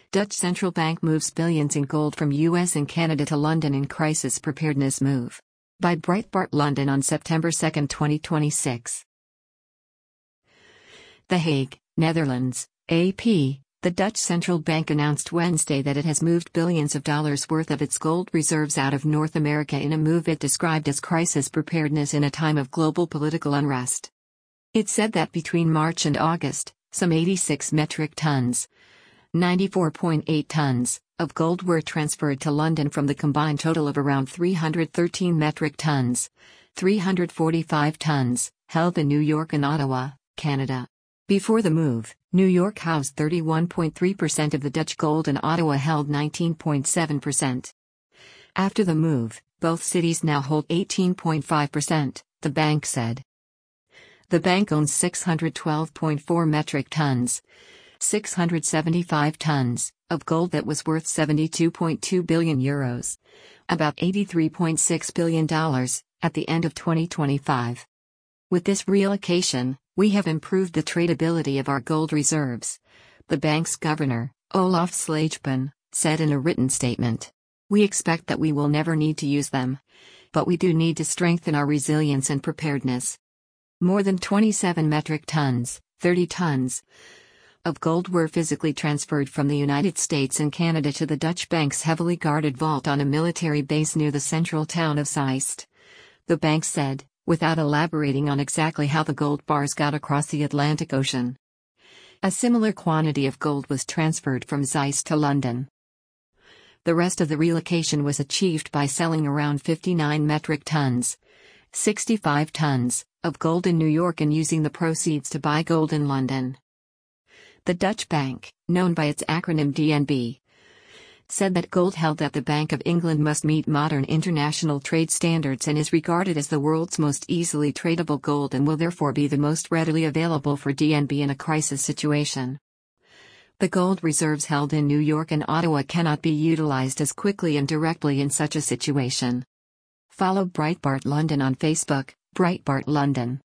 Dutch central bank moves billions in gold from US and Canada to London in crisis preparedness move. By Breitbart London on September 2, 2026. The Hague, Netherlands, AP. The Dutch central bank announced Wednesday that it has moved billions of dollars worth of its gold reserves out of North America in a move it described as crisis preparedness in a time of global political unrest. It said that between March and August, some 86 metric tons, 94.8 tons, of gold were transferred to London from the combined total of around 313 metric tons, 345 tons, held in New York and Ottawa, Canada. Before the move, New York housed 31.3% of the Dutch gold and Ottawa held 19.7%. After the move, both cities now hold 18.5%, the bank said. The bank owns 612.4 metric tons, 675 tons, of gold that was worth €72.2 billion, about $83.6 billion, at the end of 2025. With this reallocation, we have improved the tradability of our gold reserves, the bank's governor, Olaf Slageman, said in a written statement. We expect that we will never need to use them. But we do need to strengthen our resilience and preparedness. More than 27 metric tons, 30 tons, of gold were physically transferred from the United States and Canada to the Dutch bank's heavily guarded vault on a military base near the central town of Zeist. The bank said, without elaborating on exactly how the gold bars got across the Atlantic Ocean. A similar quantity of gold was transferred from Zeist to London. The rest of the relocation was achieved by selling around 59 metric tons, 65 tons, of gold in New York and using the proceeds to buy gold in London. The Dutch bank, known by its acronym DNB, said that gold held at the Bank of England must meet modern international trade standards and is regarded as the world's most easily tradable gold and will therefore be the most readily available for DNB in a crisis situation. The gold reserves held in New York and Ottawa cannot be utilized as quickly and directly in such a situation. Follow Breitbart London on Facebook, Breitbart London.